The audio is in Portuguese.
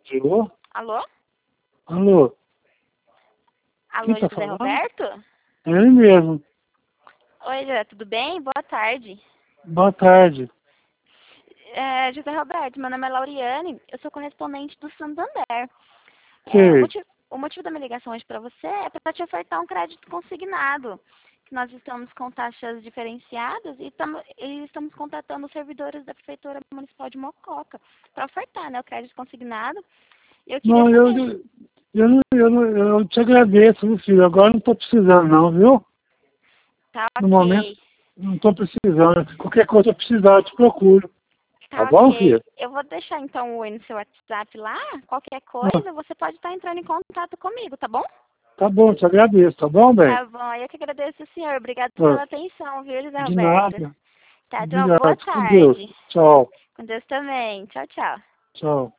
Alô? Alô? Alô? Alô, Quem tá José falando? Roberto? É ele mesmo. Oi, José, tudo bem? Boa tarde. Boa tarde. José Roberto, meu nome é Lauriane, eu sou correspondente do Santander. Sei. O motivo da minha ligação hoje para você é para te ofertar um crédito consignado, que nós estamos com taxas diferenciadas e estamos contratando os servidores da Prefeitura Municipal de Mococa para ofertar, né, o crédito consignado. Eu queria Não, saber, eu te agradeço, meu filho. Agora não tô precisando não, viu? tá No momento ok, não tô precisando. Qualquer coisa eu precisar, eu te procuro. Tá tá bom, ok. filho? Eu vou deixar então o oi no seu WhatsApp lá, qualquer Ah, coisa você pode estar entrando em contato comigo, tá bom? tá bom, te agradeço, tá bom, bem? Tá bom, eu que agradeço, senhor. Obrigado Ah, pela atenção, viu, José de Roberto? nada. Tá, então, boa Obrigado. Com Deus. tarde. Tchau. Com Deus também. Tchau, tchau. Tchau.